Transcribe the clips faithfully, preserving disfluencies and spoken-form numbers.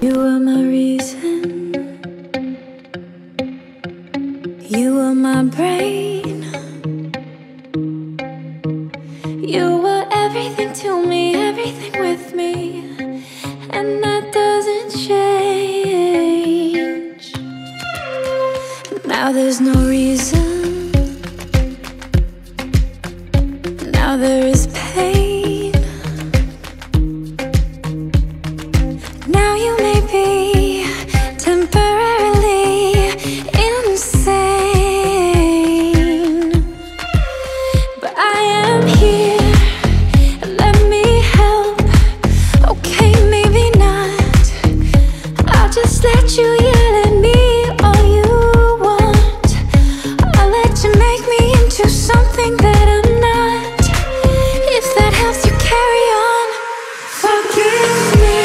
You were my reason, you were my brain. You were everything to me, everything with me, and that doesn't change. Now there's no reason, now there is pain. Now you may be temporarily insane, but I am here, let me help. Okay, maybe not, I'll just let you yell at me all you want. I'll let you make me into something that I'm not. If that helps you carry on, forgive me.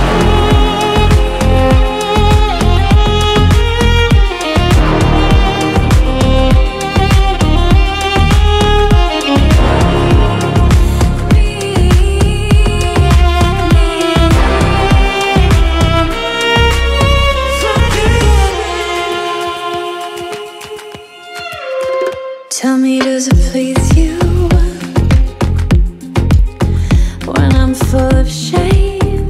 Tell me, does it please you when I'm full of shame?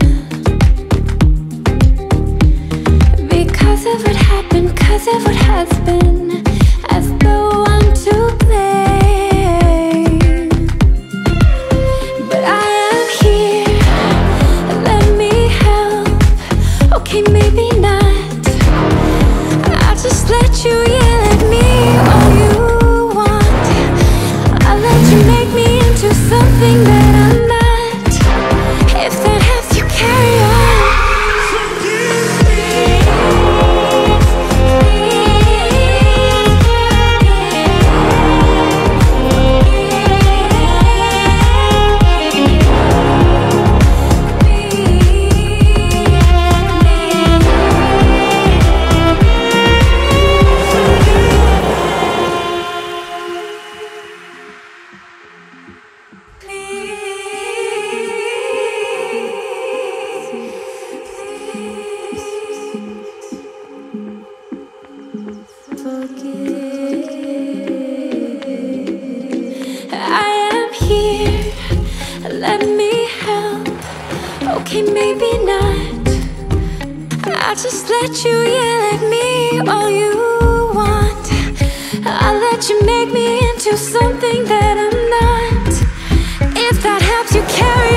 Because of what happened, cause of what has been, as though I'm to blame. But I am here, let me help. Okay, maybe not, I'll just let you yell at me all you make me into something that I'm not. If that helps you carry on, let me help. Okay, maybe not, I'll just let you yell at me all you want. I'll let you make me into something that I'm not. If that helps you carry